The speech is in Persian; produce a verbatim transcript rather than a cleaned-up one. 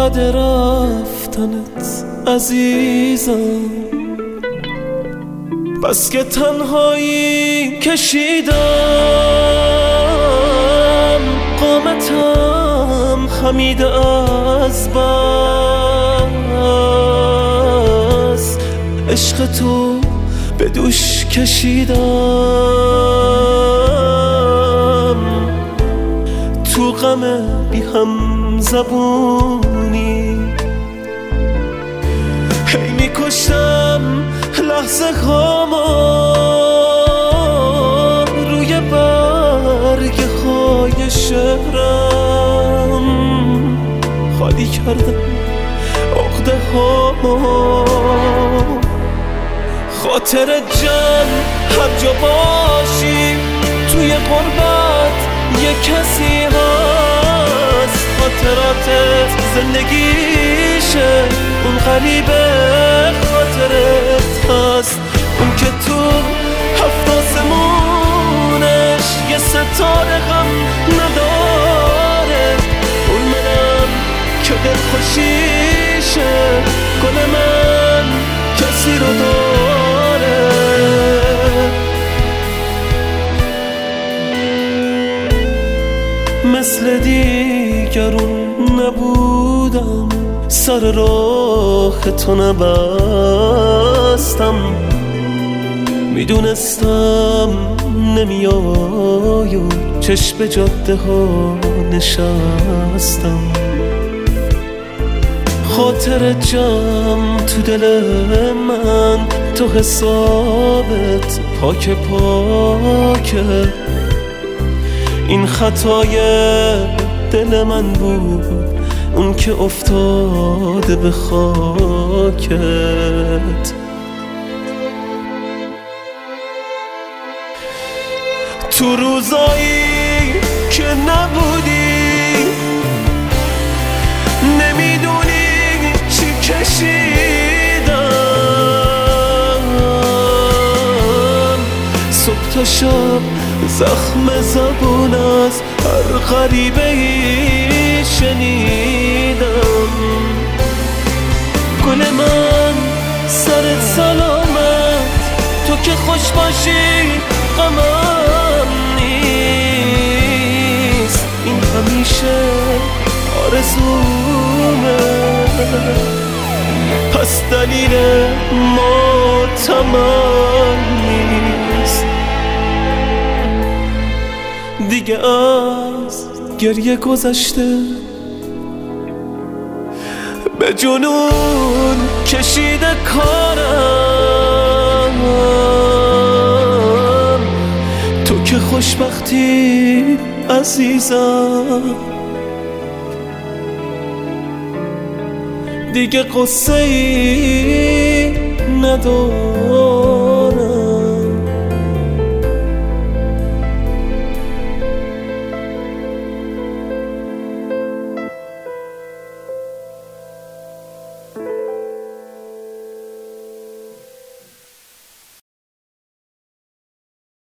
بعد رفتنت عزیزم، بس که تنهایی کشیدم، قامتم خمیده از بس، عشق تو به دوش کشیدم، تو غم بی هم زبونی هی میکشم لحظه هاما روی برگ های شهرم، خالی کردم عقده هاما، خاطر جمع هر جا باشی توی غربت یه کسی هست، خاطراتت زندگیشه اون غریبه خاطرت هست، اون که تو هفت آسمونش یه ستاره هم نداره، اون منم که دلخوشیشه گل من کسی رو داره. مثل دیگرون نبودم، سر راه تو نبستم، میدونستم نمیای و چشم جاده ها نشستم، خاطر جمع تو دل من تو حسابت پاک پاکه، این خطای دل من بود اون که افتاده به خاکت، تو روزایی که نبودی نمیدونی چی کشیدم، صبح تا شب زخم زبون از هر غریبه ای شنیدم، گل من سرت سلامت، تو که خوش باشی غمم نیست، این همیشه آرزومه، پس دلیل معتمد نیست دیگه از گریه گذشته، به جنون کشیده کارم، تو که خوشبختی عزیزم، دیگه قصه ای ندارم.